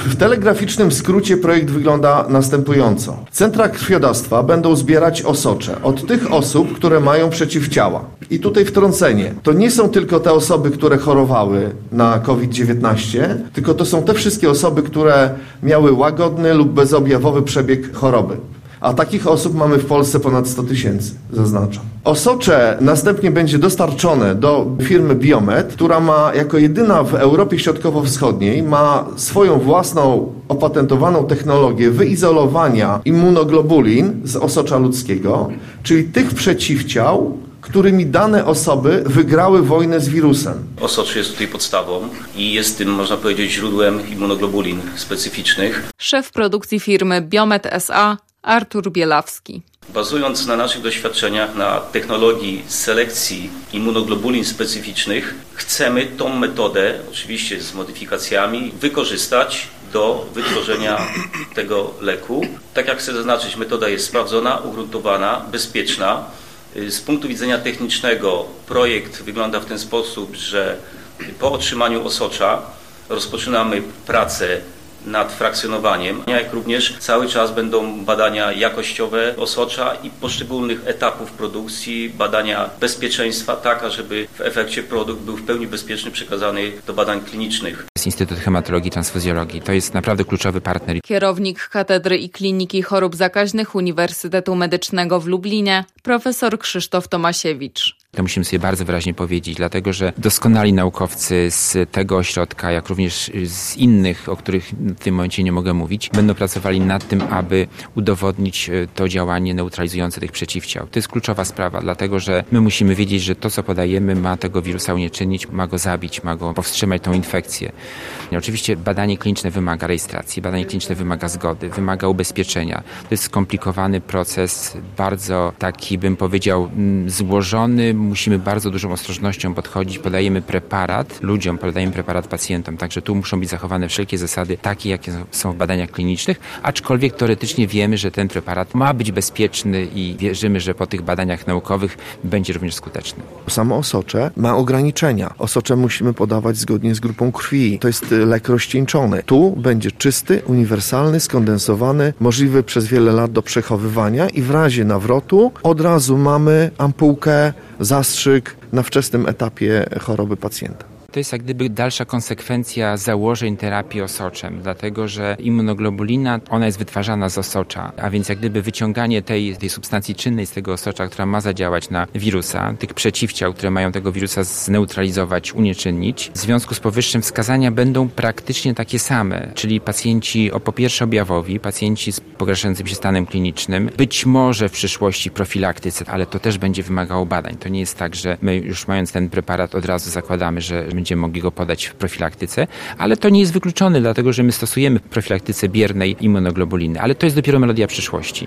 W telegraficznym skrócie projekt wygląda następująco. Centra krwiodawstwa będą zbierać osocze od tych osób, które mają przeciwciała. I tutaj wtrącenie. To nie są tylko te osoby, które chorowały na COVID-19, tylko to są te wszystkie osoby, które miały łagodny lub bezobjawowy przebieg choroby. A takich osób mamy w Polsce ponad 100 000, zaznaczam. Osocze następnie będzie dostarczone do firmy Biomet, która ma jako jedyna w Europie Środkowo-Wschodniej ma swoją własną opatentowaną technologię wyizolowania immunoglobulin z osocza ludzkiego, czyli tych przeciwciał, którymi dane osoby wygrały wojnę z wirusem. Osocze jest tutaj podstawą i jest tym, można powiedzieć, źródłem immunoglobulin specyficznych. Szef produkcji firmy Biomet S.A. Artur Bielawski. Bazując na naszych doświadczeniach, na technologii selekcji immunoglobulin specyficznych, chcemy tą metodę, oczywiście z modyfikacjami, wykorzystać do wytworzenia tego leku. Tak jak chcę zaznaczyć, metoda jest sprawdzona, ugruntowana, bezpieczna. Z punktu widzenia technicznego projekt wygląda w ten sposób, że po otrzymaniu osocza rozpoczynamy pracę nad frakcjonowaniem, jak również cały czas będą badania jakościowe osocza i poszczególnych etapów produkcji, badania bezpieczeństwa, tak ażeby w efekcie produkt był w pełni bezpieczny przekazany do badań klinicznych. Instytut Hematologii i Transfuzjologii to jest naprawdę kluczowy partner. Kierownik Katedry i Kliniki Chorób Zakaźnych Uniwersytetu Medycznego w Lublinie, profesor Krzysztof Tomasiewicz. To musimy sobie bardzo wyraźnie powiedzieć, dlatego że doskonali naukowcy z tego ośrodka, jak również z innych, o których w tym momencie nie mogę mówić, będą pracowali nad tym, aby udowodnić to działanie neutralizujące tych przeciwciał. To jest kluczowa sprawa, dlatego że my musimy wiedzieć, że to, co podajemy, ma tego wirusa unieczynnić, ma go zabić, ma go powstrzymać tą infekcję. Oczywiście badanie kliniczne wymaga rejestracji, badanie kliniczne wymaga zgody, wymaga ubezpieczenia. To jest skomplikowany proces, bardzo taki, bym powiedział, złożony. Musimy bardzo dużą ostrożnością podchodzić. Podajemy preparat ludziom, podajemy preparat pacjentom. Także tu muszą być zachowane wszelkie zasady, takie jakie są w badaniach klinicznych, aczkolwiek teoretycznie wiemy, że ten preparat ma być bezpieczny i wierzymy, że po tych badaniach naukowych będzie również skuteczny. Samo osocze ma ograniczenia. Osocze musimy podawać zgodnie z grupą krwi. To jest lek rozcieńczony. Tu będzie czysty, uniwersalny, skondensowany, możliwy przez wiele lat do przechowywania i w razie nawrotu od razu mamy ampułkę, zastrzyk na wczesnym etapie choroby pacjenta. To jest jak gdyby dalsza konsekwencja założeń terapii osoczem, dlatego że immunoglobulina, ona jest wytwarzana z osocza, a więc jak gdyby wyciąganie tej substancji czynnej z tego osocza, która ma zadziałać na wirusa, tych przeciwciał, które mają tego wirusa zneutralizować, unieczynnić. W związku z powyższym wskazania będą praktycznie takie same, czyli pacjenci po pierwsze objawowi, pacjenci z pogarszającym się stanem klinicznym, być może w przyszłości profilaktyce, ale to też będzie wymagało badań. To nie jest tak, że my już mając ten preparat od razu zakładamy, że będziemy mogli go podać w profilaktyce, ale to nie jest wykluczone, dlatego że my stosujemy w profilaktyce biernej immunoglobuliny, ale to jest dopiero melodia przyszłości.